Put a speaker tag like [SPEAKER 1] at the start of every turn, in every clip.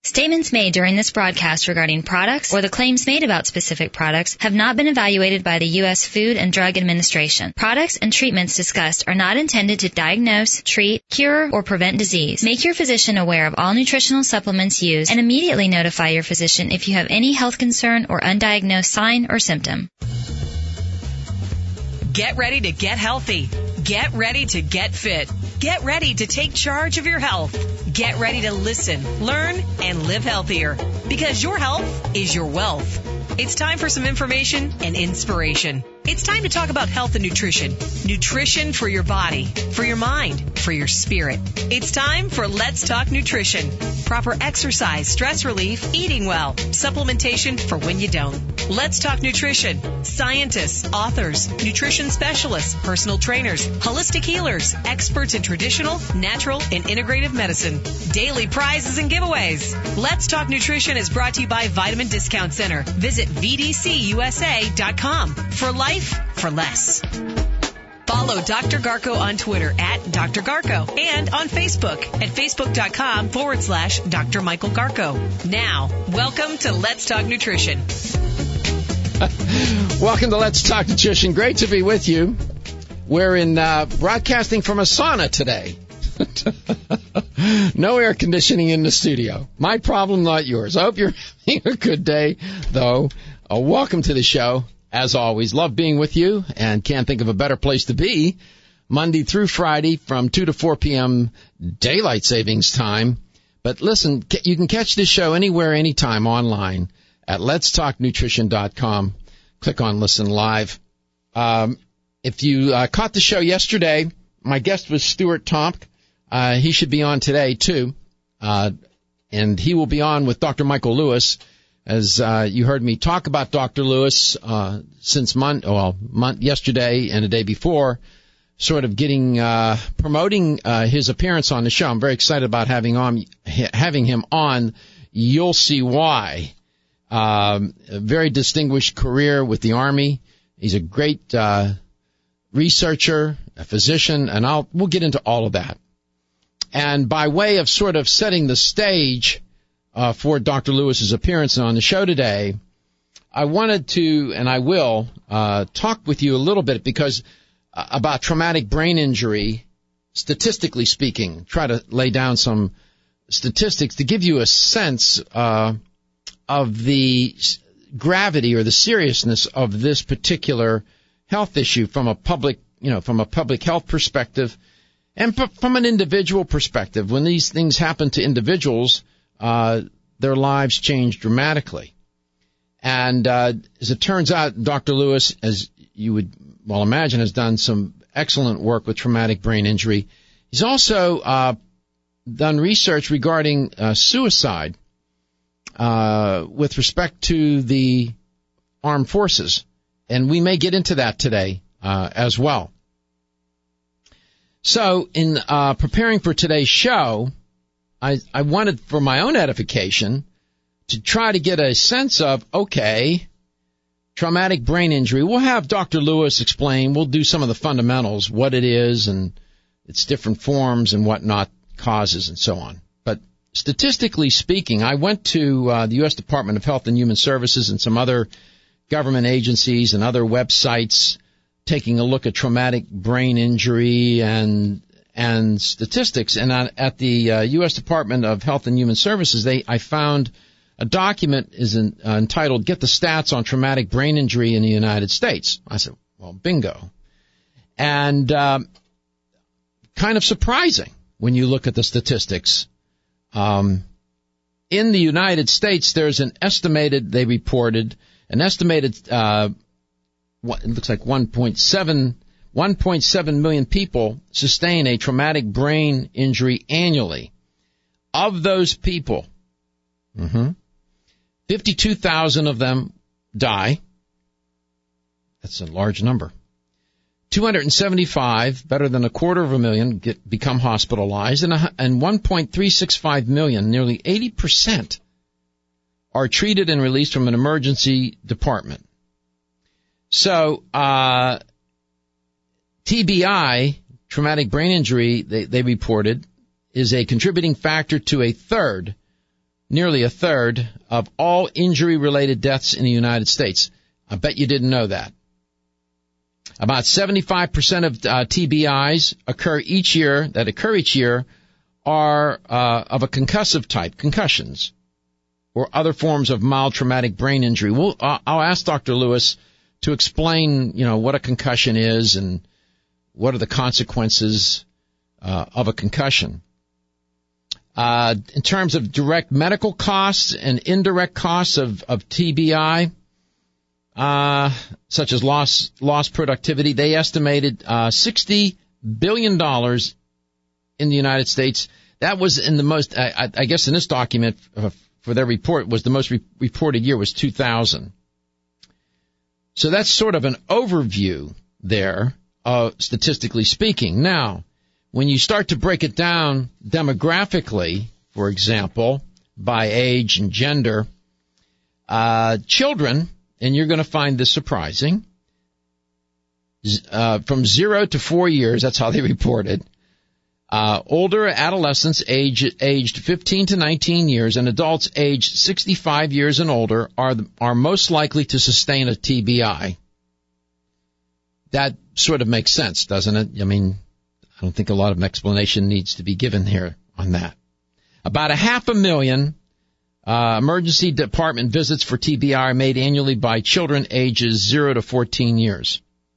[SPEAKER 1] Statements made during this broadcast regarding products or the claims made about specific products have not been evaluated by the U.S. Food and Drug Administration. Products and treatments discussed are not intended to diagnose, treat, cure, or prevent disease. Make your physician aware of all nutritional supplements used and immediately notify your physician if you have any health concern or undiagnosed sign or symptom.
[SPEAKER 2] Get ready to get healthy. Get ready to get fit. Get ready to take charge of your health. Get ready to listen, learn, and live healthier. Because your health is your wealth. It's time for some information and inspiration. It's time to talk about health and nutrition. Nutrition for your body, for your mind, for your spirit. It's time for Let's Talk Nutrition. Proper exercise, stress relief, eating well, supplementation for when you don't. Let's Talk Nutrition. Scientists, authors, nutrition specialists, personal trainers, holistic healers, experts in traditional, natural, and integrative medicine. Daily prizes and giveaways. Let's Talk Nutrition is brought to you by Vitamin Discount Center. Visit VDCUSA.com for life for less. Follow Dr. Garko on Twitter at Dr. Garko and on Facebook at Facebook.com/Dr. Michael Garko. Now, welcome to Let's Talk Nutrition.
[SPEAKER 3] Welcome to Let's Talk Nutrition. Great to be with you. We're in broadcasting from a sauna today. No air conditioning in the studio. My problem, not yours. I hope you're having a good day, though. Welcome to the show. As always, love being with you and can't think of a better place to be. Monday through Friday from 2 to 4 p.m. Daylight Savings Time. But listen, you can catch this show anywhere, anytime online at letstalknutrition.com. Click on Listen Live. If you caught the show yesterday, my guest was Stuart Tomk. He should be on today, too. And he will be on with Dr. Michael Lewis. As you heard me talk about Dr. Lewis since yesterday and the day before, sort of promoting his appearance on the show. I'm very excited about having him on. You'll see why. A very distinguished career with the Army. He's a great researcher, a physician, and we'll get into all of that. And by way of sort of setting the stage for Dr. Lewis's appearance on the show today, I wanted to, and I will, talk with you a little bit about traumatic brain injury, statistically speaking, try to lay down some statistics to give you a sense of the gravity or the seriousness of this particular health issue from a public health perspective and from an individual perspective. When these things happen to individuals, their lives change dramatically. And as it turns out, Dr. Lewis, as you would well imagine, has done some excellent work with traumatic brain injury. He's also done research regarding suicide with respect to the armed forces. And we may get into that today as well. So in preparing for today's show, I wanted, for my own edification, to try to get a sense of, okay, traumatic brain injury. We'll have Dr. Lewis explain. We'll do some of the fundamentals, what it is and its different forms and whatnot, causes and so on. But statistically speaking, I went to the U.S. Department of Health and Human Services and some other government agencies and other websites taking a look at traumatic brain injury and statistics. And at the U.S. Department of Health and Human Services, I found a document entitled "Get the Stats on Traumatic Brain Injury in the United States." I said, well, bingo. And kind of surprising when you look at the statistics. In the United States, there's it looks like 1.7 million people sustain a traumatic brain injury annually. Of those people, 52,000 of them die. That's a large number. 275, better than 250,000, become hospitalized, and 1.365 million, nearly 80%, are treated and released from an emergency department. So, TBI, traumatic brain injury, they reported, is a contributing factor to a third nearly a third of all injury-related deaths in the United States. I bet you didn't know that. About 75% of TBIs occur each year are of a concussive type, concussions, or other forms of mild traumatic brain injury. I'll ask Dr. Lewis to explain, what a concussion is and what are the consequences of a concussion. In terms of direct medical costs and indirect costs of TBI, such as lost productivity, they estimated $60 billion in the United States. That was in the most, I guess in this document for their report, was the most reported year was 2000. So that's sort of an overview there, statistically speaking. Now, when you start to break it down demographically, for example, by age and gender, children, and you're going to find this surprising, from 0 to 4 years, that's how they reported, older adolescents aged 15 to 19 years and adults aged 65 years and older are most likely to sustain a TBI. That sort of makes sense, doesn't it? I mean, I don't think a lot of explanation needs to be given here on that. About 500,000 emergency department visits for TBI are made annually by children ages 0 to 14 years.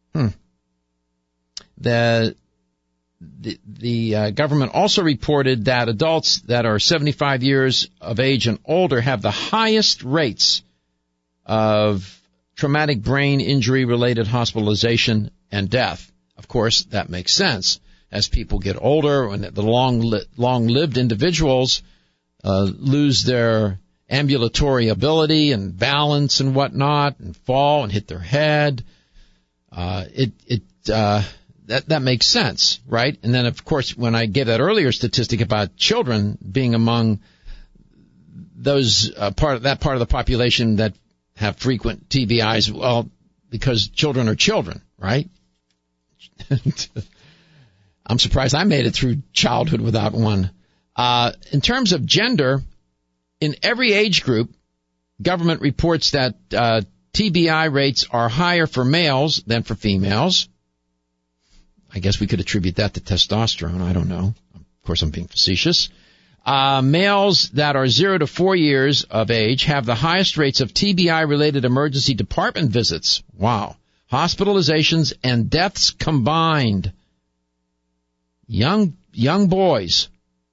[SPEAKER 3] The government also reported that adults that are 75 years of age and older have the highest rates of traumatic brain injury-related hospitalization and death. Of course, that makes sense. As people get older and the long-lived individuals lose their ambulatory ability and balance and whatnot and fall and hit their head, that makes sense, right? And then, of course, when I gave that earlier statistic about children being among those part of the population that have frequent TBIs, well, because children are children, right? I'm surprised I made it through childhood without one. In terms of gender, in every age group, government reports that TBI rates are higher for males than for females. I guess we could attribute that to testosterone. I don't know. Of course, I'm being facetious. Males that are 0 to 4 years of age have the highest rates of TBI-related emergency department visits. Wow. Hospitalizations and deaths combined. Young boys.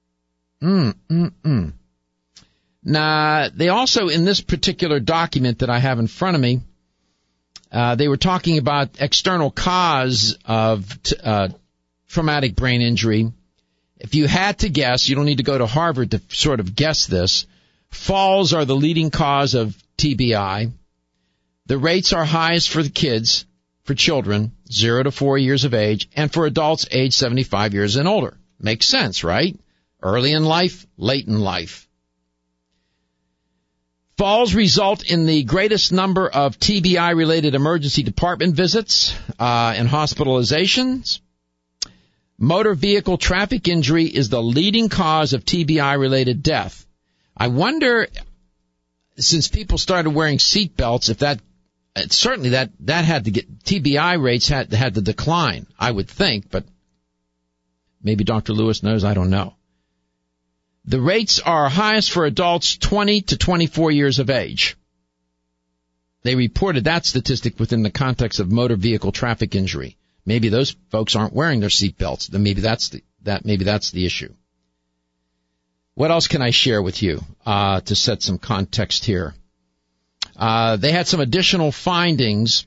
[SPEAKER 3] Now, they also, in this particular document that I have in front of me, they were talking about external cause of traumatic brain injury. If you had to guess, you don't need to go to Harvard to sort of guess this, falls are the leading cause of TBI. The rates are highest for the kids, for children, 0 to 4 years of age, and for adults age 75 years and older. Makes sense, right? Early in life, late in life. Falls result in the greatest number of TBI-related emergency department visits and hospitalizations. Motor vehicle traffic injury is the leading cause of TBI-related death. I wonder, since people started wearing seat belts, if that certainly that had to get TBI rates had to decline, I would think, but maybe Dr. Lewis knows, I don't know. The rates are highest for adults 20 to 24 years of age. They reported that statistic within the context of motor vehicle traffic injury. Maybe those folks aren't wearing their seat belts. Then maybe that's the issue. What else can I share with you to set some context here? They had some additional findings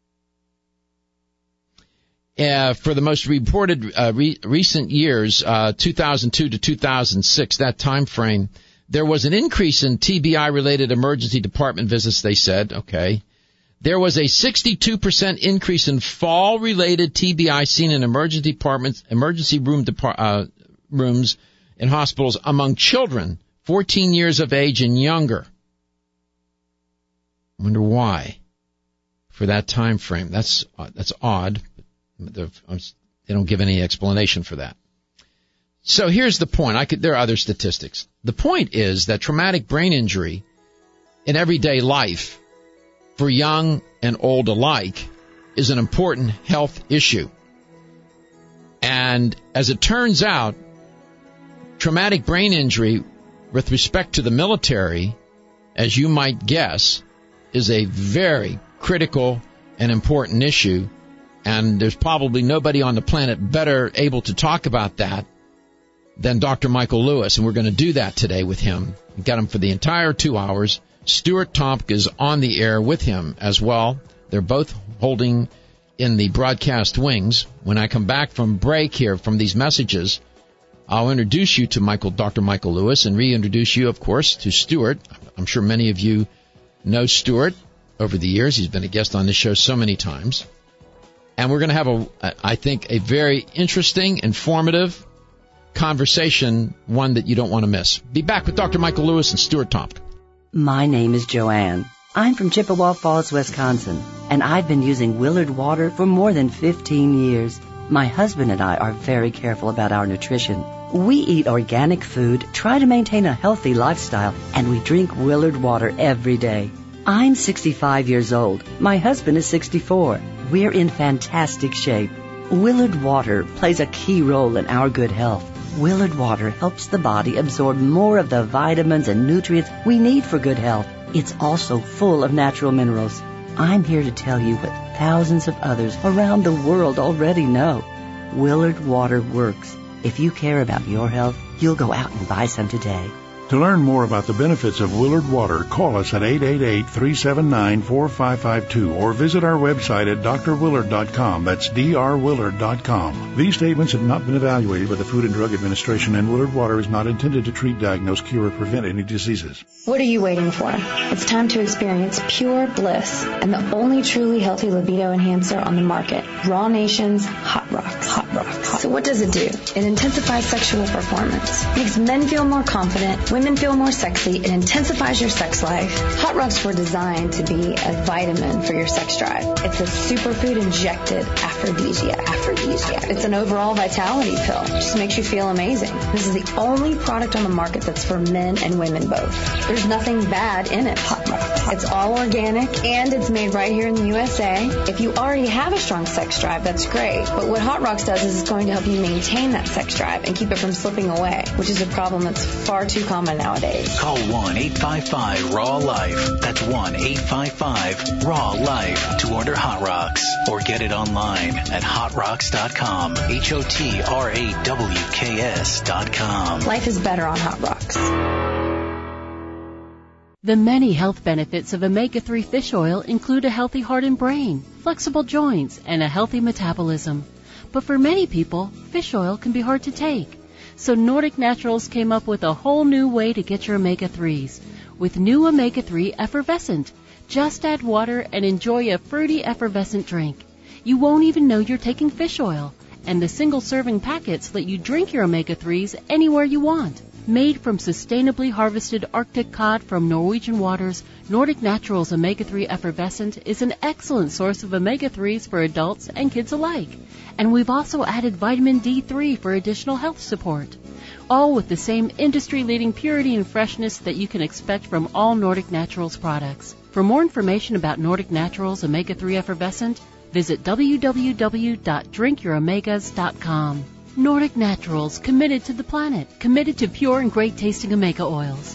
[SPEAKER 3] for the most reported recent years, 2002 to 2006, that time frame. There was an increase in TBI-related emergency department visits, they said. Okay. There was a 62% increase in fall-related TBI seen in emergency departments, emergency rooms in hospitals among children 14 years of age and younger. I wonder why for that time frame. That's odd. They don't give any explanation for that. So here's the point. There are other statistics. The point is that traumatic brain injury in everyday life for young and old alike is an important health issue. And as it turns out, traumatic brain injury with respect to the military, as you might guess, is a very critical and important issue. And there's probably nobody on the planet better able to talk about that than Dr. Michael Lewis. And we're going to do that today with him. We've got him for the entire 2 hours. Stuart Tomk is on the air with him as well. They're both holding in the broadcast wings. When I come back from break here from these messages, I'll introduce you to Dr. Michael Lewis and reintroduce you, of course, to Stuart. I'm sure many of you know Stuart over the years. He's been a guest on this show so many times. And we're going to have, I think, a very interesting, informative conversation, one that you don't want to miss. Be back with Dr. Michael Lewis and Stuart Tomk.
[SPEAKER 4] My name is Joanne. I'm from Chippewa Falls, Wisconsin, and I've been using Willard water for more than 15 years. My husband and I are very careful about our nutrition. We eat organic food, try to maintain a healthy lifestyle, and we drink Willard water every day. I'm 65 years old. My husband is 64. We're in fantastic shape. Willard water plays a key role in our good health. Willard water helps the body absorb more of the vitamins and nutrients we need for good health. It's also full of natural minerals. I'm here to tell you what thousands of others around the world already know. Willard water works. If you care about your health, you'll go out and buy some today.
[SPEAKER 5] To learn more about the benefits of Willard water, call us at 888-379-4552 or visit our website at drwillard.com. That's drwillard.com. These statements have not been evaluated by the Food and Drug Administration, and Willard water is not intended to treat, diagnose, cure, or prevent any diseases.
[SPEAKER 6] What are you waiting for? It's time to experience pure bliss and the only truly healthy libido enhancer on the market, Raw Nation's Hot Rocks. Hot Rocks. So what does it do? It intensifies sexual performance, makes men feel more confident, women feel more sexy. It intensifies your sex life. Hot Rocks were designed to be a vitamin for your sex drive. It's a superfood injected aphrodisiac. It's an overall vitality pill. It just makes you feel amazing. This is the only product on the market that's for men and women both. There's nothing bad in it. Hot Rocks. It's all organic and it's made right here in the USA. If you already have a strong sex drive, that's great. But what Hot Rocks does is it's going to help you maintain that sex drive and keep it from slipping away, which is a problem that's far too common nowadays.
[SPEAKER 7] Call 1-855-RAW-LIFE. That's 1-855-RAW-LIFE to order Hot Rocks or get it online at hotrocks.com. HOTRAWKS.com.
[SPEAKER 6] Life is better on Hot Rocks.
[SPEAKER 8] The many health benefits of omega-3 fish oil include a healthy heart and brain, flexible joints, and a healthy metabolism. But for many people, fish oil can be hard to take. So Nordic Naturals came up with a whole new way to get your omega-3s. With new omega-3 Effervescent. Just add water and enjoy a fruity effervescent drink. You won't even know you're taking fish oil. And the single-serving packets let you drink your omega-3s anywhere you want. Made from sustainably harvested Arctic cod from Norwegian waters, Nordic Naturals Omega-3 Effervescent is an excellent source of omega-3s for adults and kids alike. And we've also added vitamin D3 for additional health support. All with the same industry-leading purity and freshness that you can expect from all Nordic Naturals products. For more information about Nordic Naturals Omega-3 Effervescent, visit www.drinkyouromegas.com. Nordic Naturals, committed to the planet, committed to pure and great-tasting omega oils.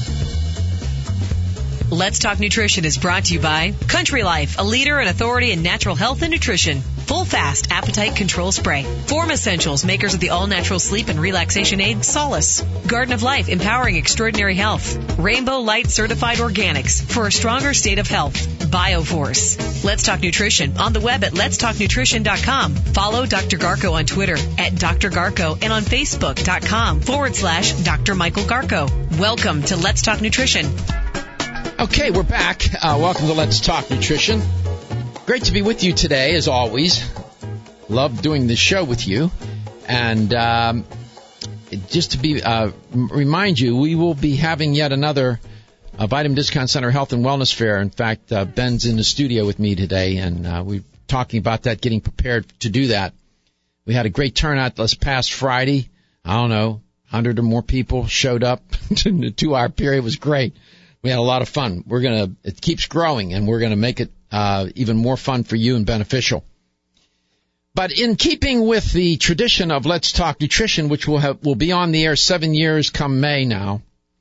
[SPEAKER 2] Let's Talk Nutrition is brought to you by Country Life, a leader and authority in natural health and nutrition. Full Fast Appetite Control Spray. Form Essentials, makers of the all-natural sleep and relaxation aid Solace. Garden of Life, empowering extraordinary health. Rainbow Light Certified Organics for a stronger state of health. BioForce. Let's Talk Nutrition on the web at letstalknutrition.com. Follow Dr. Garko on Twitter at Dr. Garko and on Facebook.com/Dr. Michael Garko. Welcome to Let's Talk Nutrition.
[SPEAKER 3] Okay, we're back. Welcome to Let's Talk Nutrition. Great to be with you today, as always. Love doing this show with you. And just to remind you, we will be having yet another Vitamin Discount Center Health and Wellness Fair. In fact, Ben's in the studio with me today, and we're talking about that, getting prepared to do that. We had a great turnout this past Friday. I don't know, 100 or more people showed up to the 2-hour period. It was great. We had a lot of fun. It keeps growing, and we're going to make it even more fun for you and beneficial. But in keeping with the tradition of Let's Talk Nutrition, which will be on the air 7 years come May now,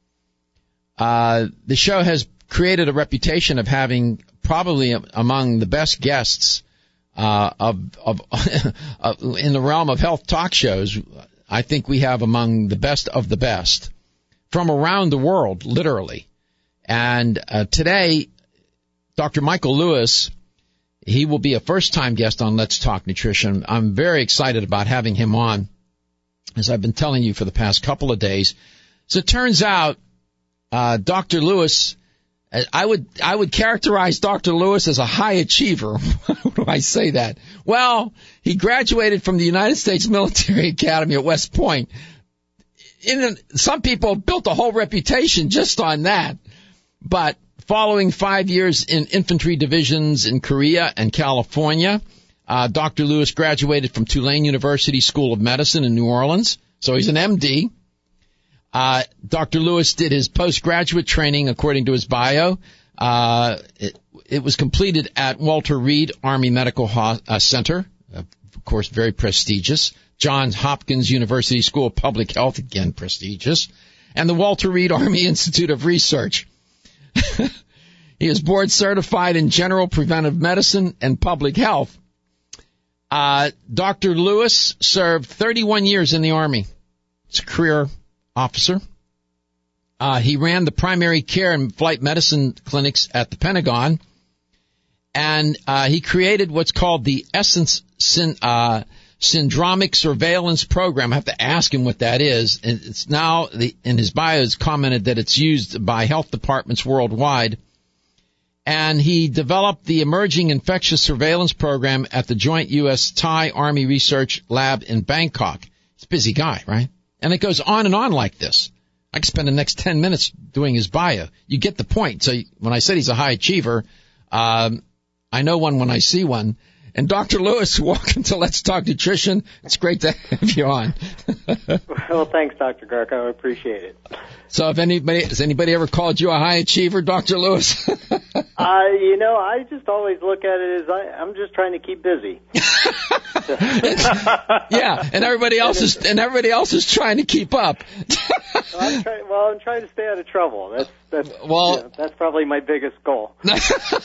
[SPEAKER 3] the show has created a reputation of having probably among the best guests in the realm of health talk shows. I think we have among the best of the best from around the world, literally. And today, Dr. Michael Lewis, he will be a first-time guest on Let's Talk Nutrition. I'm very excited about having him on, as I've been telling you for the past couple of days. So it turns out, Dr. Lewis, I would characterize Dr. Lewis as a high achiever. Why do I say that? Well, he graduated from the United States Military Academy at West Point. Some people built a whole reputation just on that. But following 5 years in infantry divisions in Korea and California, Dr. Lewis graduated from Tulane University School of Medicine in New Orleans. So he's an MD. Dr. Lewis did his postgraduate training, according to his bio. It was completed at Walter Reed Army Medical Center, of course, very prestigious. Johns Hopkins University School of Public Health, again prestigious, and the Walter Reed Army Institute of Research. He is board certified in general preventive medicine and public health. Dr. Lewis served 31 years in the Army. He's a career officer. He ran the primary care and flight medicine clinics at the Pentagon, and he created what's called the Essence Syndromic Surveillance Program. I have to ask him what that is. And it's now, in his bio, it's commented that it's used by health departments worldwide. And he developed the Emerging Infectious Surveillance Program at the Joint U.S.-Thai Army Research Lab in Bangkok. He's a busy guy, right? And it goes on and on like this. I could spend the next 10 minutes doing his bio. You get the point. So when I said he's a high achiever, I know one when I see one. And Dr. Lewis, welcome to Let's Talk Nutrition. It's great to have you on.
[SPEAKER 9] Well, thanks, Dr. Garko. I appreciate it.
[SPEAKER 3] So has anybody ever called you a high achiever, Dr. Lewis?
[SPEAKER 9] I just always look at it as I'm just trying to keep busy.
[SPEAKER 3] Yeah, and everybody else is trying to keep up.
[SPEAKER 9] I'm trying to stay out of trouble. That's probably my biggest goal.
[SPEAKER 3] You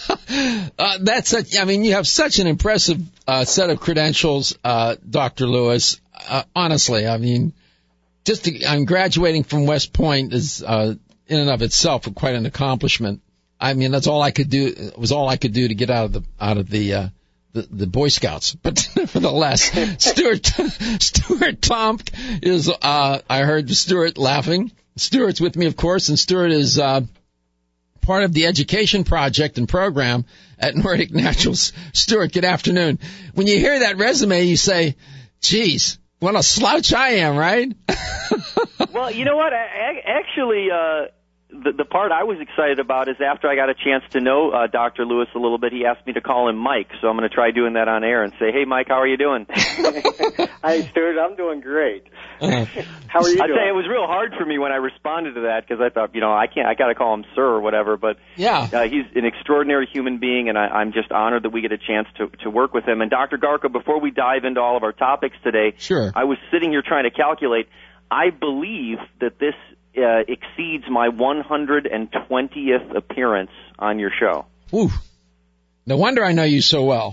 [SPEAKER 3] have such an impressive set of credentials, Dr. Lewis. Honestly, I'm graduating from West Point is in and of itself quite an accomplishment. I mean, that's all I could do. It was all I could do to get out of the Boy Scouts. But nevertheless, Stuart Tomk is. I heard Stuart laughing. Stuart's with me, of course, and Stuart is part of the education project and program at Nordic Naturals. Stuart, good afternoon. When you hear that resume, you say, "Geez, what a slouch I am," right?
[SPEAKER 10] Well, you know what? Actually, the part I was excited about is after I got a chance to know Dr. Lewis a little bit, he asked me to call him Mike. So I'm going to try doing that on air and say, "Hey, Mike, how are you doing?"
[SPEAKER 9] Hi, Stuart. I'm doing great. How are you doing?
[SPEAKER 10] I'd say it was real hard for me when I responded to that because I thought, I got to call him sir or whatever. But
[SPEAKER 3] yeah,
[SPEAKER 10] he's an extraordinary human being, and I'm just honored that we get a chance to work with him. And Dr. Garko, before we dive into all of our topics today,
[SPEAKER 3] sure,
[SPEAKER 10] I was sitting here trying to calculate. I believe that this exceeds my 120th appearance on your show.
[SPEAKER 3] Ooh. No wonder I know you so well.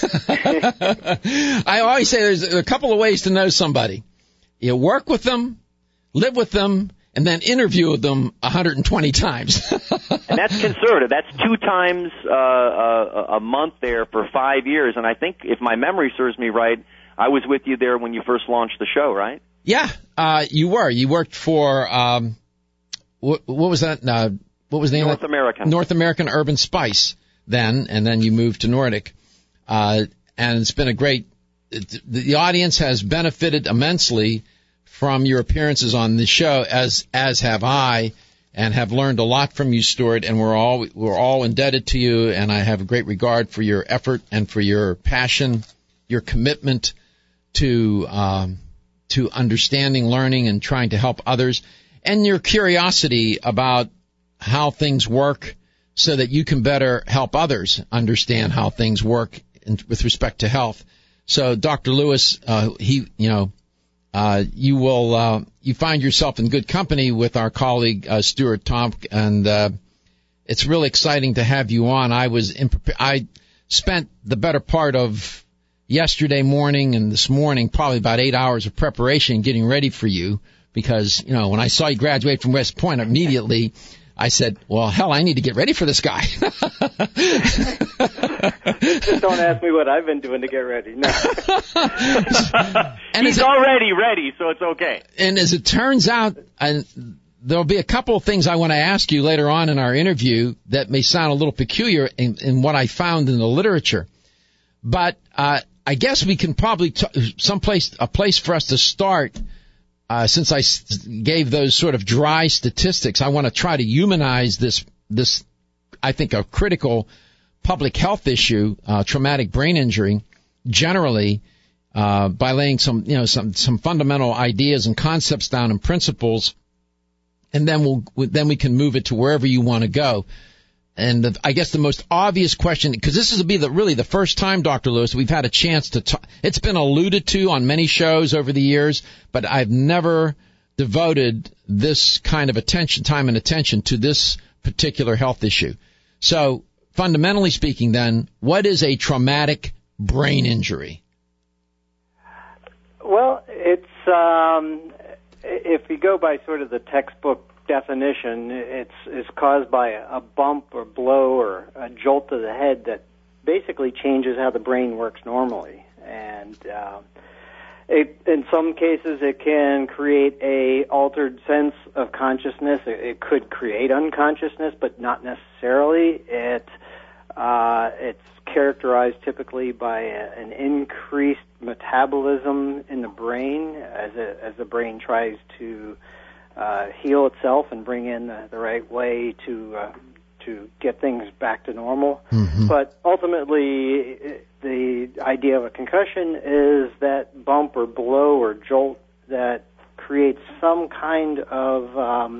[SPEAKER 3] I always say there's a couple of ways to know somebody. You work with them, live with them, and then interview them 120 times.
[SPEAKER 10] And that's conservative. That's 2 times a month there for 5 years. And I think, if my memory serves me right, I was with you there when you first launched the show, right?
[SPEAKER 3] Yeah, you were. You worked for, what was that? What was the name of that? North American Urban Spice then, and then you moved to Nordic. And it's been a great, the audience has benefited immensely from your appearances on the show, as have I, and have learned a lot from you, Stuart, and we're all indebted to you, and I have a great regard for your effort and for your passion, your commitment to to understanding, learning, and trying to help others, and your curiosity about how things work so that you can better help others understand how things work with respect to health. So Dr. Lewis, you find yourself in good company with our colleague, Stuart Tomk, and it's really exciting to have you on. I spent the better part of yesterday morning and this morning, probably about 8 hours of preparation getting ready for you because, when I saw you graduate from West Point, immediately I said, well, hell, I need to get ready for this guy.
[SPEAKER 9] Don't ask me what I've been doing to get ready. No.
[SPEAKER 10] He's already ready, so it's okay.
[SPEAKER 3] And as it turns out, there'll be a couple of things I want to ask you later on in our interview that may sound a little peculiar in what I found in the literature. But I guess we can probably a place for us to start. Since I gave those sort of dry statistics, I want to try to humanize this, I think, a critical public health issue, traumatic brain injury, generally, by laying some fundamental ideas and concepts down and principles, and then we can move it to wherever you want to go. And I guess the most obvious question, because this will be really the first time, Dr. Lewis, we've had a chance to talk. It's been alluded to on many shows over the years, but I've never devoted this kind of time and attention to this particular health issue. So, fundamentally speaking, then, what is a traumatic brain injury?
[SPEAKER 9] Well, it's if you go by sort of the textbook definition, it's caused by a bump or blow or a jolt to the head that basically changes how the brain works normally. And in some cases, it can create a altered sense of consciousness. It could create unconsciousness, but not necessarily. It's characterized typically by an increased metabolism in the brain as the brain tries to heal itself and bring in the right way to get things back to normal. Mm-hmm. But ultimately, the idea of a concussion is that bump or blow or jolt that creates some kind of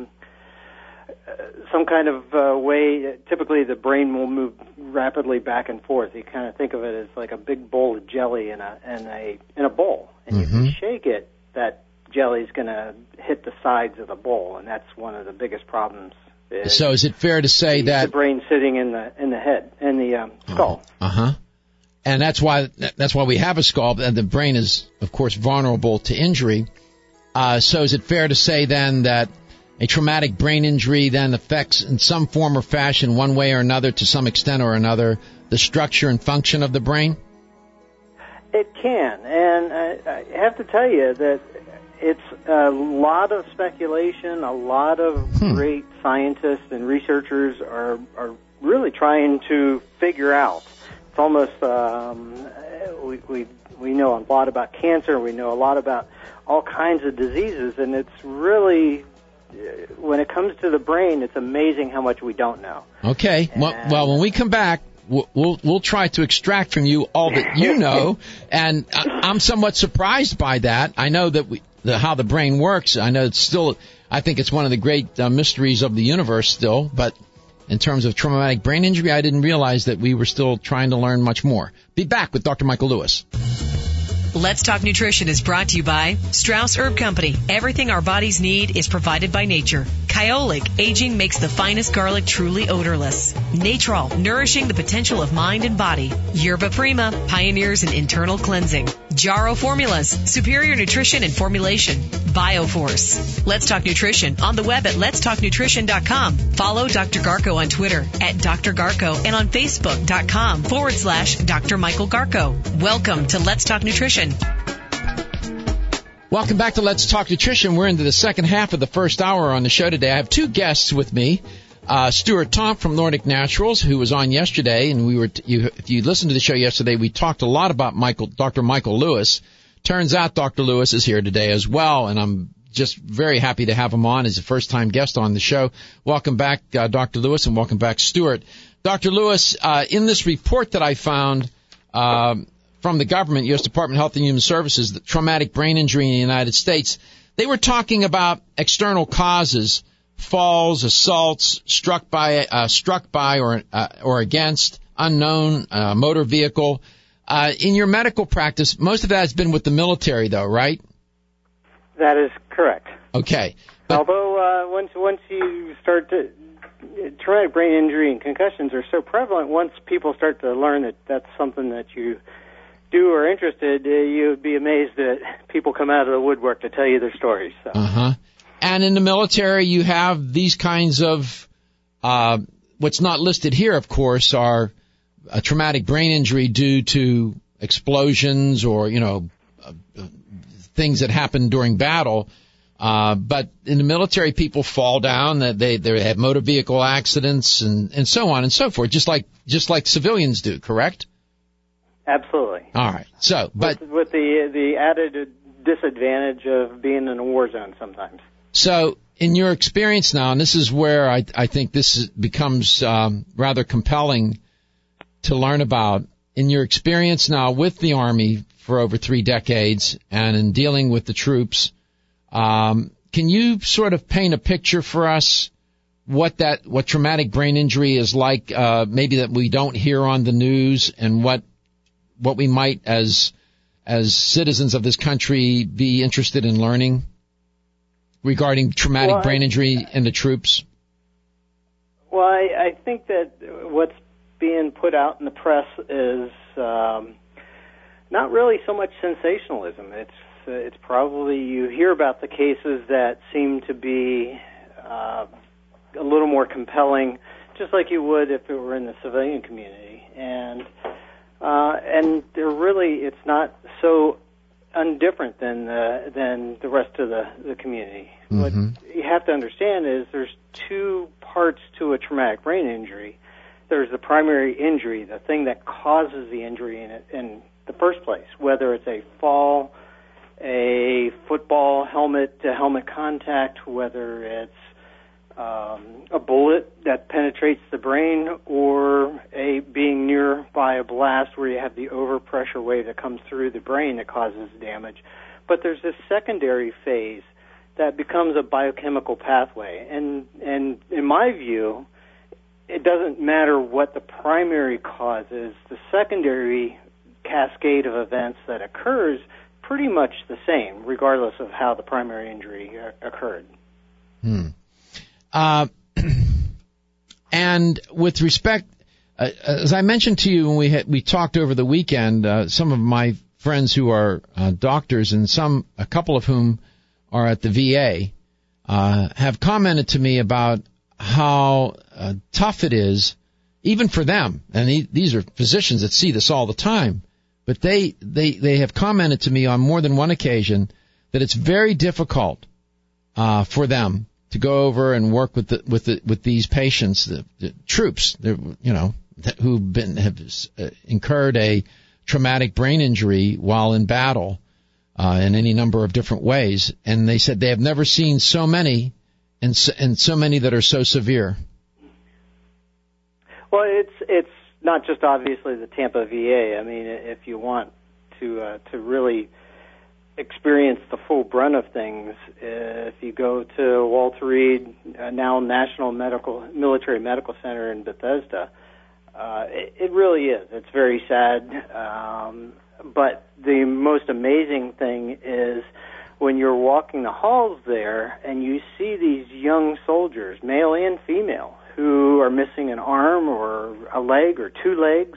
[SPEAKER 9] way. Typically, the brain will move rapidly back and forth. You kind of think of it as like a big bowl of jelly in a bowl, and mm-hmm. If you shake it, that jelly's going to hit the sides of the bowl, and that's one of the biggest problems.
[SPEAKER 3] So is it fair to say that
[SPEAKER 9] the brain sitting in the head, in the skull?
[SPEAKER 3] Uh-huh. And that's why we have a skull, and the brain is, of course, vulnerable to injury. So is it fair to say then that a traumatic brain injury then affects in some form or fashion, one way or another, to some extent or another, the structure and function of the brain?
[SPEAKER 9] It can, and I have to tell you that it's a lot of speculation. A lot of great scientists and researchers are really trying to figure out. It's almost we know a lot about cancer. We know a lot about all kinds of diseases, and it's really, when it comes to the brain, it's amazing how much we don't know.
[SPEAKER 3] Okay. Well, when we come back, we'll try to extract from you all that you know, and I'm somewhat surprised by that. I know that how the brain works. I know I think it's one of the great mysteries of the universe still, but in terms of traumatic brain injury, I didn't realize that we were still trying to learn much more. Be back with Dr. Michael Lewis.
[SPEAKER 2] Let's Talk Nutrition is brought to you by Strauss Herb Company. Everything our bodies need is provided by nature. Kyolic, aging makes the finest garlic truly odorless. Natrol, nourishing the potential of mind and body. Yerba Prima, pioneers in internal cleansing. Jarrow Formulas, superior nutrition and formulation. Bioforce. Let's Talk Nutrition on the web at letstalknutrition.com. Follow Dr. Garko on Twitter at Dr. Garko and on Facebook.com/Dr. Michael Garko. Welcome to Let's Talk Nutrition.
[SPEAKER 3] Welcome back to Let's Talk Nutrition. We're into the second half of the first hour on the show today. I have two guests with me. Stuart Tomk from Nordic Naturals, who was on yesterday, and if you listened to the show yesterday, we talked a lot about Dr. Michael Lewis. Turns out Dr. Lewis is here today as well, and I'm just very happy to have him on as a first-time guest on the show. Welcome back, Dr. Lewis, and welcome back, Stuart. Dr. Lewis, in this report that I found from the government, U.S. Department of Health and Human Services, the traumatic brain injury in the United States. They were talking about external causes, falls, assaults, struck by or against, unknown, motor vehicle. In your medical practice, most of that has been with the military, though, right?
[SPEAKER 9] That is correct.
[SPEAKER 3] Okay.
[SPEAKER 9] Although once you start to, traumatic brain injury and concussions are so prevalent, once people start to learn that that's something that you do or are interested, you'd be amazed that people come out of the woodwork to tell you their stories. So.
[SPEAKER 3] And in the military, you have these kinds of, what's not listed here, of course, are a traumatic brain injury due to explosions or, things that happen during battle. But in the military, people fall down, they have motor vehicle accidents and so on and so forth, just like civilians do, correct?
[SPEAKER 9] Absolutely.
[SPEAKER 3] All right. So, but
[SPEAKER 9] with the added disadvantage of being in a war zone sometimes.
[SPEAKER 3] So, in your experience now, and this is where I think this becomes rather compelling to learn about, in your experience now with the Army for over 3 decades and in dealing with the troops, can you sort of paint a picture for us what traumatic brain injury is like, maybe that we don't hear on the news, and what we might as citizens of this country be interested in learning regarding traumatic brain injury in the troops?
[SPEAKER 9] Well, I think that what's being put out in the press is not really so much sensationalism. It's probably, you hear about the cases that seem to be a little more compelling, just like you would if it were in the civilian community. And they're really, it's not so undifferent than the rest of the community. What you have to understand is there's 2 parts to a traumatic brain injury. There's the primary injury, the thing that causes the injury in the first place, whether it's a fall, a football helmet-to-helmet contact, whether it's a bullet that penetrates the brain, or being near by a blast where you have the overpressure wave that comes through the brain that causes damage. But there's this secondary phase that becomes a biochemical pathway. And in my view, it doesn't matter what the primary cause is. The secondary cascade of events that occurs pretty much the same, regardless of how the primary injury occurred.
[SPEAKER 3] And with respect, as I mentioned to you when we talked over the weekend, some of my friends who are doctors, and a couple of whom are at the VA, have commented to me about how tough it is, even for them. And these are physicians that see this all the time. But they have commented to me on more than one occasion that it's very difficult for them to go over and work with these patients, the troops, who have incurred a traumatic brain injury while in battle in any number of different ways. And they said they have never seen so many and so many that are so severe.
[SPEAKER 9] Well, it's not just obviously the Tampa VA. I mean, if you want to really experience the full brunt of things, if you go to Walter Reed, now National Military Medical Center in Bethesda, it really is. It's very sad. But the most amazing thing is when you're walking the halls there and you see these young soldiers, male and female, who are missing an arm or a leg or 2 legs,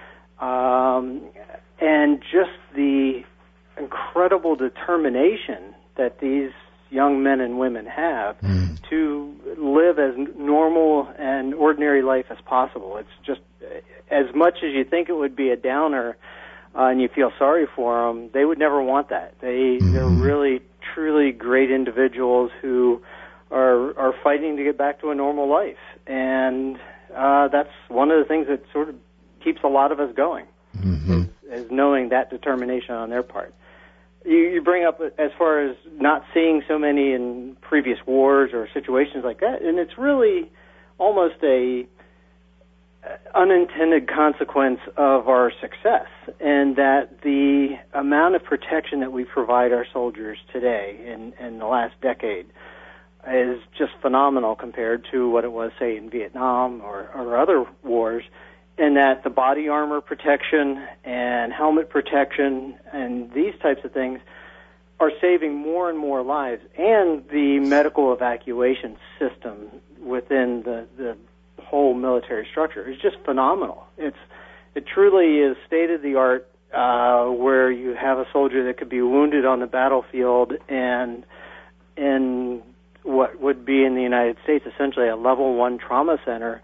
[SPEAKER 9] and just the incredible determination that these young men and women have to live as normal and ordinary life as possible. It's just, as much as you think it would be a downer and you feel sorry for them, they would never want that. They're really, truly great individuals who are fighting to get back to a normal life. And that's one of the things that sort of keeps a lot of us going, is knowing that determination on their part. You bring up as far as not seeing so many in previous wars or situations like that, and it's really almost a unintended consequence of our success, and that the amount of protection that we provide our soldiers today in the last decade is just phenomenal compared to what it was, say, in Vietnam or other wars, and that the body armor protection and helmet protection and these types of things are saving more and more lives, and the medical evacuation system within the whole military structure is just phenomenal. It truly is state-of-the-art, where you have a soldier that could be wounded on the battlefield and in what would be in the United States essentially a level 1 trauma center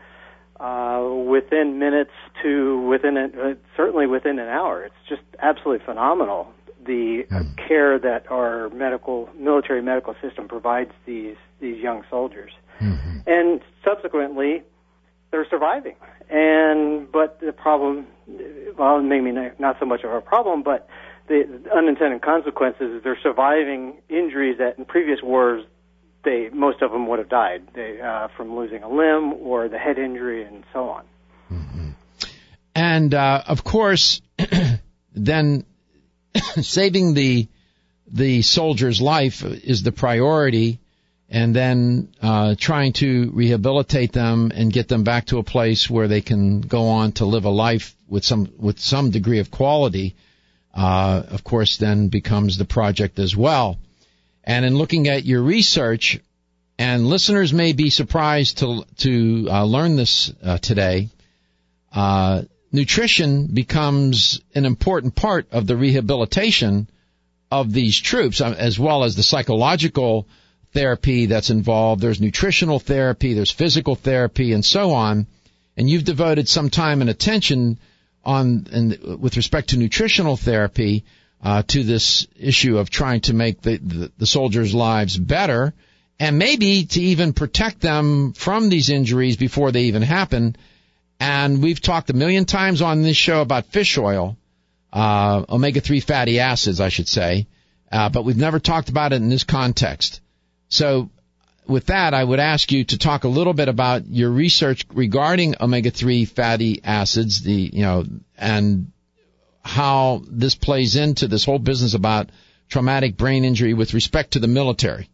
[SPEAKER 9] within minutes to certainly within an hour. It's just absolutely phenomenal, the care that our military medical system provides these young soldiers. Mm-hmm. And subsequently, they're surviving. But the problem, well, maybe not so much of a problem, but the unintended consequences is they're surviving injuries that in previous wars, most of them would have died from losing a limb or the head injury and so on.
[SPEAKER 3] Mm-hmm. And, of course, then saving the soldier's life is the priority, and then trying to rehabilitate them and get them back to a place where they can go on to live a life with some degree of quality, of course, then becomes the project as well. And in looking at your research, and listeners may be surprised to learn this today, nutrition becomes an important part of the rehabilitation of these troops, as well as the psychological therapy that's involved. There's nutritional therapy, there's physical therapy, and so on. And you've devoted some time and attention with respect to nutritional therapy to this issue of trying to make the soldiers' lives better, and maybe to even protect them from these injuries before they even happen. And we've talked a million times on this show about fish oil, omega-3 fatty acids, I should say, but we've never talked about it in this context. So with that, I would ask you to talk a little bit about your research regarding omega-3 fatty acids, and how this plays into this whole business about traumatic brain injury with respect to the military.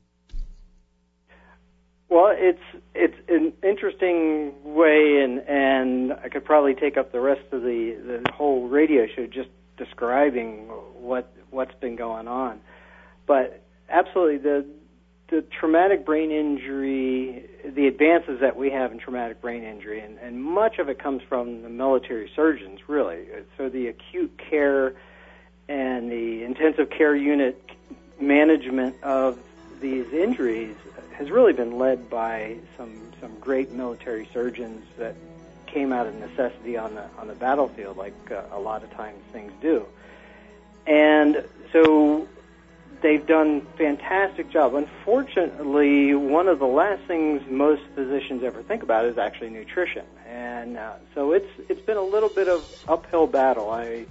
[SPEAKER 9] Well, it's an interesting way, and I could probably take up the rest of the whole radio show just describing what's been going on. But absolutely, the traumatic brain injury, the advances that we have in traumatic brain injury, and much of it comes from the military surgeons, really. So the acute care and the intensive care unit management of these injuries has really been led by some great military surgeons that came out of necessity on the battlefield, like a lot of times things do. And so they've done a fantastic job. Unfortunately, one of the last things most physicians ever think about is actually nutrition, and so it's been a little bit of uphill battle. I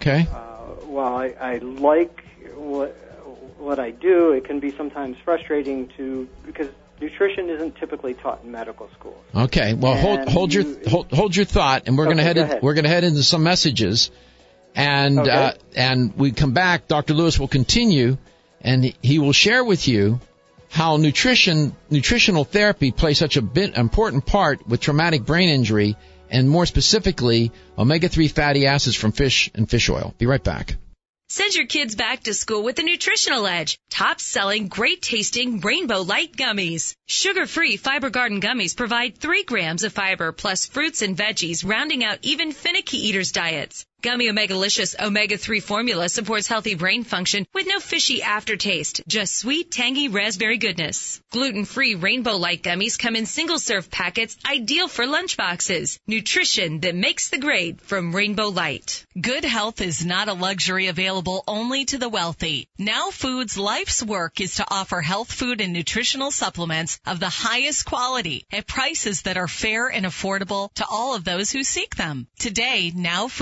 [SPEAKER 9] like what I do. It can be sometimes frustrating because nutrition isn't typically taught in medical schools. Okay, well, hold your thought, and we're going to head into some messages, and we come back. Dr. Lewis will continue. And he will share with you how nutritional therapy plays such an important part with traumatic brain injury, and more specifically, omega-3 fatty acids from fish and fish oil. Be right back.
[SPEAKER 2] Send your kids back to school with the Nutritional Edge. Top-selling, great-tasting Rainbow Light Gummies. Sugar-free Fiber Garden Gummies provide 3 grams of fiber plus fruits and veggies, rounding out even finicky eaters' diets. Gummy Omegalicious Omega-3 formula supports healthy brain function with no fishy aftertaste, just sweet, tangy raspberry goodness. Gluten-free Rainbow Light Gummies come in single-serve packets, ideal for lunchboxes. Nutrition that makes the grade from Rainbow Light.
[SPEAKER 11] Good health is not a luxury available only to the wealthy. Now Foods' life's work is to offer health food and nutritional supplements of the highest quality at prices that are fair and affordable to all of those who seek them. Today, Now Foods is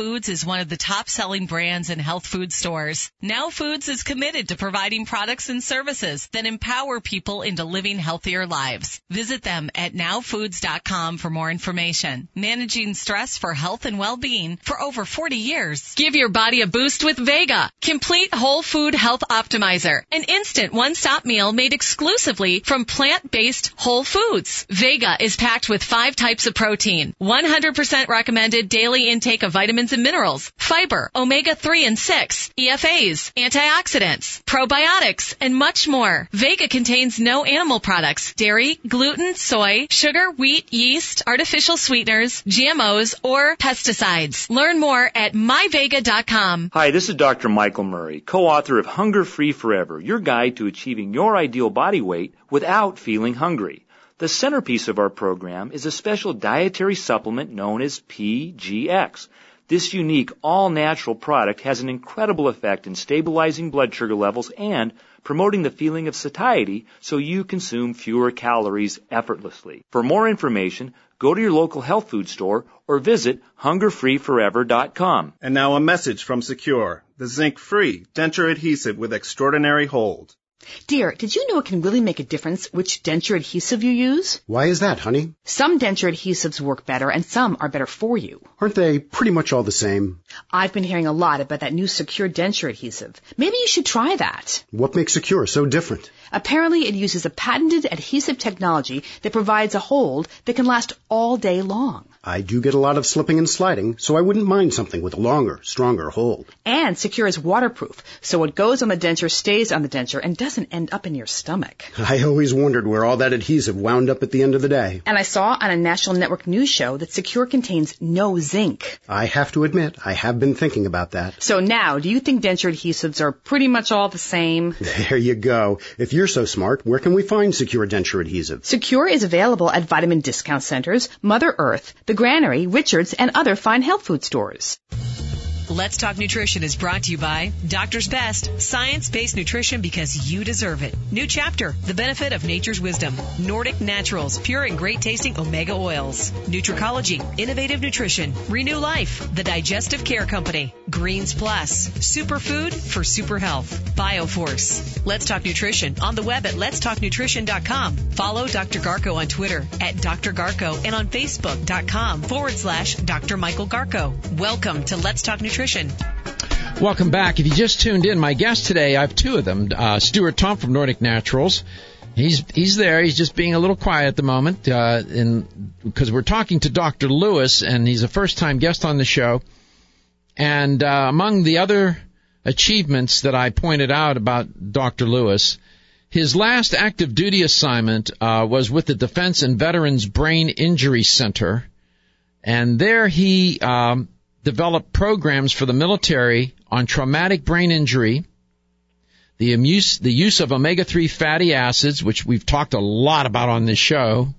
[SPEAKER 11] one of the top-selling brands in health food stores. Now Foods is committed to providing products and services that empower people into living healthier lives. Visit them at nowfoods.com for more information. Managing stress for health and well-being for over 40 years. Give your body a boost with Vega, Complete Whole Food Health Optimizer, an instant one-stop meal made exclusively from plant-based whole foods. Vega is packed with 5 types of protein, 100% recommended daily intake of vitamins and minerals, fiber, omega-3 and 6, EFAs, antioxidants, probiotics, and much more. Vega contains no animal products, dairy, gluten, soy, sugar, wheat, yeast, artificial sweeteners, GMOs, or pesticides. Learn more at myvega.com.
[SPEAKER 12] Hi, this is Dr. Michael Murray, co-author of Hunger Free Forever, your guide to achieving your ideal body weight without feeling hungry. The centerpiece of our program is a special dietary supplement known as PGX. This unique, all-natural product has an incredible effect in stabilizing blood sugar levels and promoting the feeling of satiety so you consume fewer calories effortlessly. For more information, go to your local health food store or visit hungerfreeforever.com.
[SPEAKER 13] And now a message from Secure, the zinc-free denture adhesive with extraordinary hold.
[SPEAKER 14] Dear, did you know it can really make a difference which denture adhesive you use?
[SPEAKER 15] Why is that, honey?
[SPEAKER 14] Some denture adhesives work better and some are better for you.
[SPEAKER 15] Aren't they pretty much all the same?
[SPEAKER 14] I've been hearing a lot about that new Secure denture adhesive. Maybe you should try that.
[SPEAKER 15] What makes Secure so different?
[SPEAKER 14] Apparently it uses a patented adhesive technology that provides a hold that can last all day long.
[SPEAKER 15] I do get a lot of slipping and sliding, so I wouldn't mind something with a longer, stronger hold.
[SPEAKER 14] And Secure is waterproof, so what goes on the denture stays on the denture and doesn't end up in your stomach.
[SPEAKER 15] I always wondered where all that adhesive wound up at the end of the day.
[SPEAKER 14] And I saw on a national network news show that Secure contains no zinc.
[SPEAKER 15] I have to admit, I have been thinking about that.
[SPEAKER 14] So now, do you think denture adhesives are pretty much all the same?
[SPEAKER 15] There you go. If you're so smart, where can we find Secure denture adhesive?
[SPEAKER 14] Secure is available at vitamin discount centers, Mother Earth, The Granary, Richards, and other fine health food stores.
[SPEAKER 2] Let's Talk Nutrition is brought to you by Doctor's Best, science-based nutrition because you deserve it. New chapter, the benefit of nature's wisdom. Nordic Naturals, pure and great tasting omega oils. Nutricology, innovative nutrition. Renew Life, the digestive care company. Greens Plus, superfood for super health. Bioforce. Let's Talk Nutrition on the web at letstalknutrition.com. Follow Dr. Garko on Twitter at Dr. Garko and on Facebook.com/Dr. Michael Garko. Welcome to Let's Talk Nutrition.
[SPEAKER 3] Welcome back. If you just tuned in, my guest today, I have 2 of them. Stuart Tom from Nordic Naturals. He's there. He's just being a little quiet at the moment because we're talking to Dr. Lewis, and he's a first-time guest on the show. And among the other achievements that I pointed out about Dr. Lewis, his last active duty assignment was with the Defense and Veterans Brain Injury Center. And there he developed programs for the military on traumatic brain injury, the use of omega-3 fatty acids, which we've talked a lot about on this show,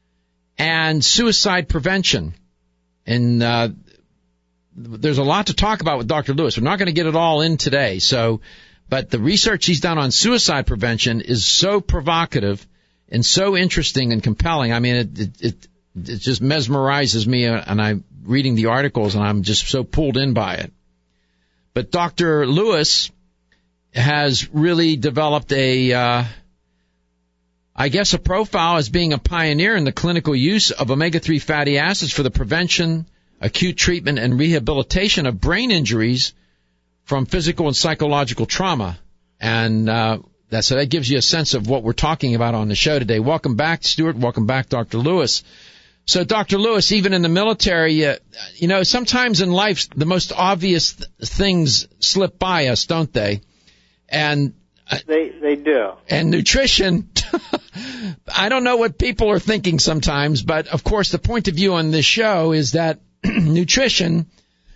[SPEAKER 3] and suicide prevention. And there's a lot to talk about with Dr. Lewis. We're not going to get it all in today. But the research he's done on suicide prevention is so provocative and so interesting and compelling. I mean, it just mesmerizes me, and I'm reading the articles, and I'm just so pulled in by it. But Dr. Lewis has really developed a profile as being a pioneer in the clinical use of omega-3 fatty acids for the prevention, acute treatment, and rehabilitation of brain injuries from physical and psychological trauma. And that gives you a sense of what we're talking about on the show today. Welcome back, Stuart. Welcome back, Dr. Lewis. So, Dr. Lewis, even in the military, sometimes in life the most obvious things slip by us, don't they? And
[SPEAKER 9] they do. And
[SPEAKER 3] nutrition, I don't know what people are thinking sometimes, but of course the point of view on this show is that nutrition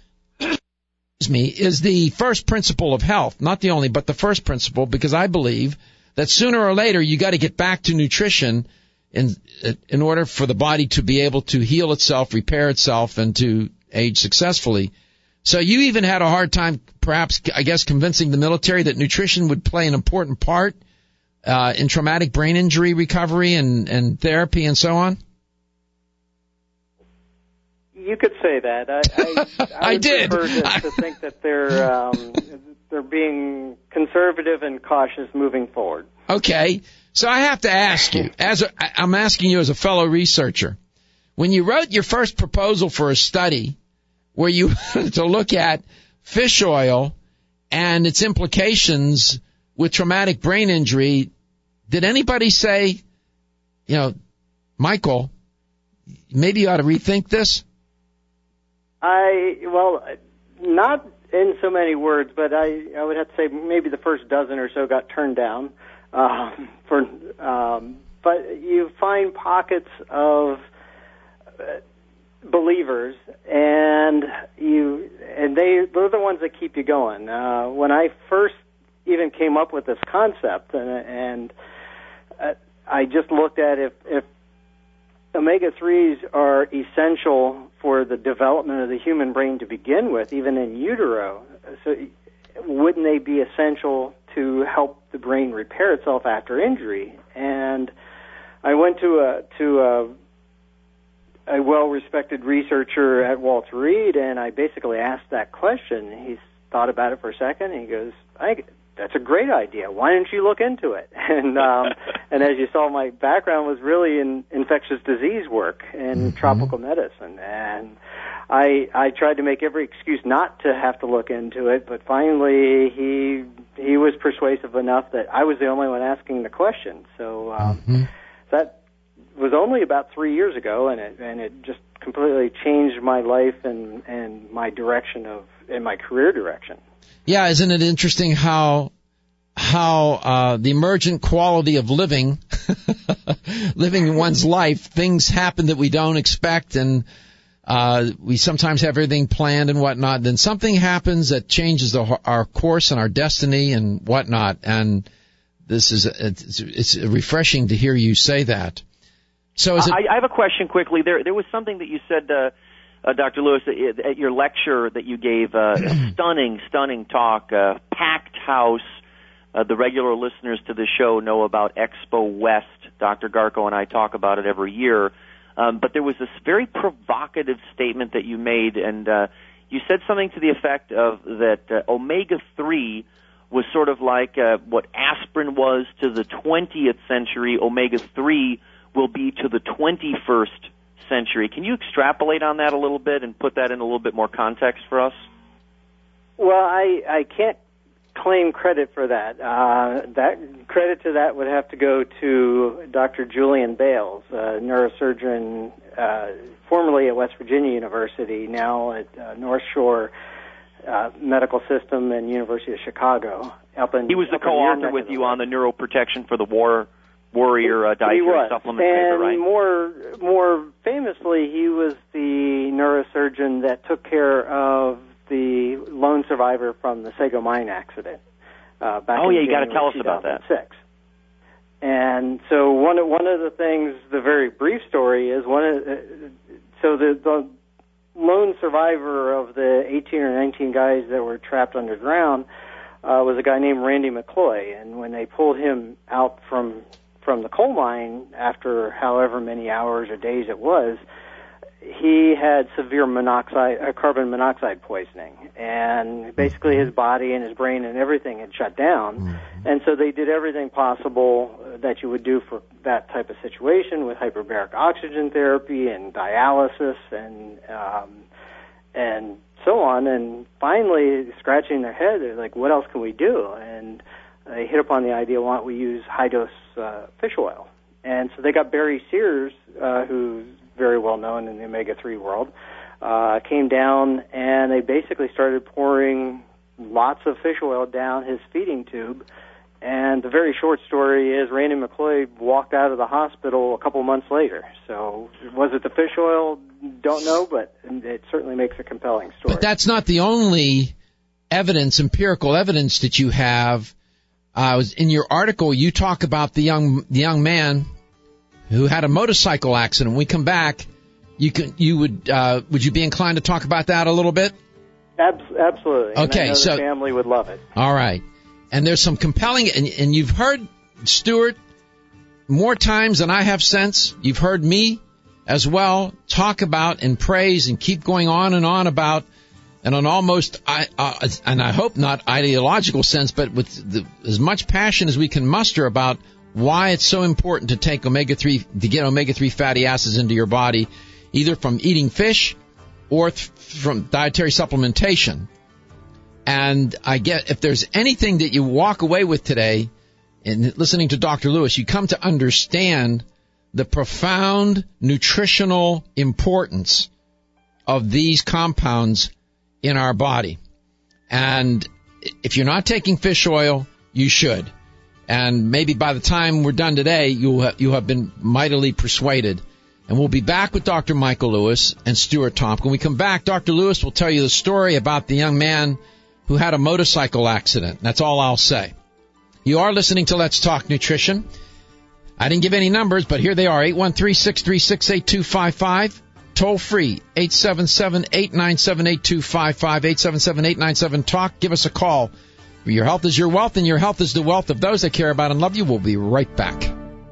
[SPEAKER 3] is the first principle of health, not the only, but the first principle, because I believe that sooner or later you got to get back to nutrition in order for the body to be able to heal itself, repair itself, and to age successfully. So you even had a hard time, perhaps, I guess, convincing the military that nutrition would play an important part in traumatic brain injury recovery and therapy and so on?
[SPEAKER 9] You could say that. I
[SPEAKER 3] did.
[SPEAKER 9] prefer to think that they're being conservative and cautious moving forward.
[SPEAKER 3] Okay, so I have to ask you, I'm asking you as a fellow researcher, when you wrote your first proposal for a study where you wanted to look at fish oil and its implications with traumatic brain injury, did anybody say, Michael, maybe you ought to rethink this?
[SPEAKER 9] Not in so many words, but I would have to say maybe the first dozen or so got turned down. But you find pockets of believers, and they're the ones that keep you going. When I first even came up with this concept, and I just looked at if omega-3s are essential for the development of the human brain to begin with, even in utero, so wouldn't they be essential to help the brain repair itself after injury? And I went to a well-respected researcher at Walter Reed, and I basically asked that question. He thought about it for a second, and he goes, that's a great idea. Why didn't you look into it? And as you saw, my background was really in infectious disease work and tropical medicine. And I tried to make every excuse not to have to look into it, but finally he was persuasive enough that I was the only one asking the question. So that was only about 3 years ago, and it just completely changed my life and my direction in my career direction.
[SPEAKER 3] Yeah, isn't it interesting how the emergent quality of living one's life, things happen that we don't expect, and we sometimes have everything planned and whatnot. Then something happens that changes our course and our destiny and whatnot. And it's refreshing to hear you say that. So
[SPEAKER 10] I have a question quickly. There was something that you said, Dr. Lewis, at your lecture that you gave, stunning talk, packed house. The regular listeners to the show know about Expo West. Dr. Garko and I talk about it every year. But there was this very provocative statement that you made, and you said something to the effect of that omega-3 was sort of like what aspirin was to the 20th century, omega-3 will be to the 21st century. Can you extrapolate on that a little bit and put that in a little bit more context for us?
[SPEAKER 9] Well, I can't claim credit for that. That credit to that would have to go to Dr. Julian Bales, a neurosurgeon formerly at West Virginia University, now at North Shore Medical System and University of Chicago.
[SPEAKER 10] He was the co-author with you on the neuroprotection for the warrior dietary supplement paper, right?
[SPEAKER 9] More famously, he was the neurosurgeon that took care of the lone survivor from the Sago Mine accident back in
[SPEAKER 10] you got to tell us about that.
[SPEAKER 9] And so one of the things, the very brief story is the lone survivor of the 18 or 19 guys that were trapped underground was a guy named Randy McCloy, and when they pulled him out from the coal mine after however many hours or days it was, he had severe carbon monoxide poisoning, and basically his body and his brain and everything had shut down. And so they did everything possible that you would do for that type of situation, with hyperbaric oxygen therapy and dialysis and so on. And finally, scratching their head, they're like, what else can we do? And they hit upon the idea, why don't we use high-dose fish oil? And so they got Barry Sears, who's very well known in the omega-3 world, came down, and they basically started pouring lots of fish oil down his feeding tube. And the very short story is Randy McCloy walked out of the hospital a couple months later. So was it the fish oil? Don't know, but it certainly makes a compelling story.
[SPEAKER 3] But that's not the only empirical evidence that you have. In your article, you talk about the young man who had a motorcycle accident. When we come back, would you be inclined to talk about that a little bit?
[SPEAKER 9] Absolutely.
[SPEAKER 3] Okay,
[SPEAKER 9] and I know the family would love it.
[SPEAKER 3] All right. And there's some compelling, and you've heard Stuart more times than I have since. You've heard me as well talk about and praise and keep going on about, and an almost, and I hope not ideological sense, but with as much passion as we can muster about why it's so important to take omega-3, to get omega-3 fatty acids into your body, either from eating fish or from dietary supplementation. And if there's anything that you walk away with today in listening to Dr. Lewis, you come to understand the profound nutritional importance of these compounds in our body. And if you're not taking fish oil, you should. And maybe by the time we're done today, you have been mightily persuaded. And we'll be back with Dr. Michael Lewis and Stuart Tomk. When we come back, Dr. Lewis will tell you the story about the young man who had a motorcycle accident. That's all I'll say. You are listening to Let's Talk Nutrition. I didn't give any numbers, but here they are, 813-636-8255. Toll free, 877-897-8255, 877-897-TALK. Give us a call. Your health is your wealth, and your health is the wealth of those that care about and love you. We'll be right back.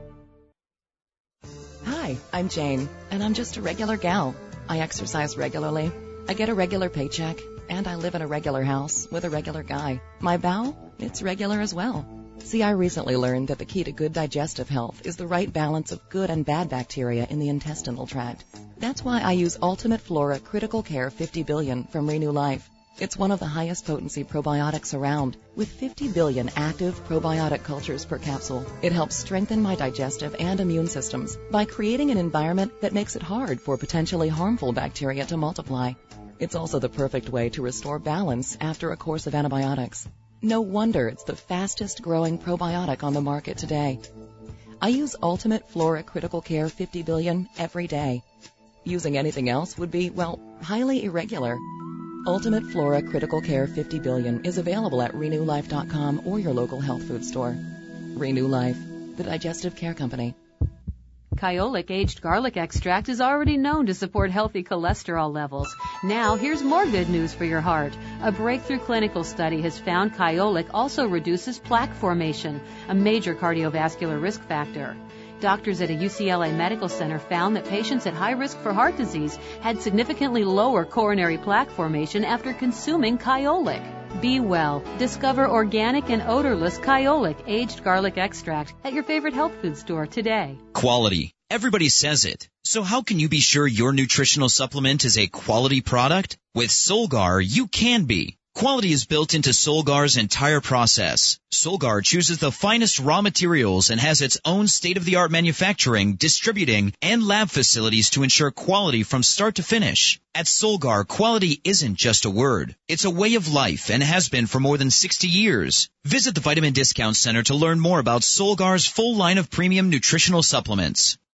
[SPEAKER 16] Hi, I'm Jane, and I'm just a regular gal. I exercise regularly. I get a regular paycheck, and I live in a regular house with a regular guy. My bowel, it's regular as well. See, I recently learned that the key to good digestive health is the right balance of good and bad bacteria in the intestinal tract. That's why I use Ultimate Flora Critical Care 50 Billion from Renew Life. It's one of the highest potency probiotics around, with 50 billion active probiotic cultures per capsule. It helps strengthen my digestive and immune systems by creating an environment that makes it hard for potentially harmful bacteria to multiply. It's also the perfect way to restore balance after a course of antibiotics. No wonder it's the fastest growing probiotic on the market today. I use Ultimate Flora Critical Care 50 Billion every day. Using anything else would be, well, highly irregular. Ultimate Flora Critical Care 50 Billion is available at RenewLife.com or your local health food store. Renew Life, the digestive care company.
[SPEAKER 8] Kyolic aged garlic extract is already known to support healthy cholesterol levels. Now, here's more good news for your heart. A breakthrough clinical study has found Kyolic also reduces plaque formation, a major cardiovascular risk factor. Doctors at a UCLA medical center found that patients at high risk for heart disease had significantly lower coronary plaque formation after consuming Kyolic. Be well. Discover organic and odorless Kyolic aged garlic extract at your favorite health food store today.
[SPEAKER 17] Quality. Everybody says it. So how can you be sure your nutritional supplement is a quality product? With Solgar, you can be. Quality is built into Solgar's entire process. Solgar chooses the finest raw materials and has its own state-of-the-art manufacturing, distributing, and lab facilities to ensure quality from start to finish. At Solgar, quality isn't just a word. It's a way of life and has been for more than 60 years. Visit the Vitamin Discount Center to learn more about Solgar's full line of premium nutritional supplements.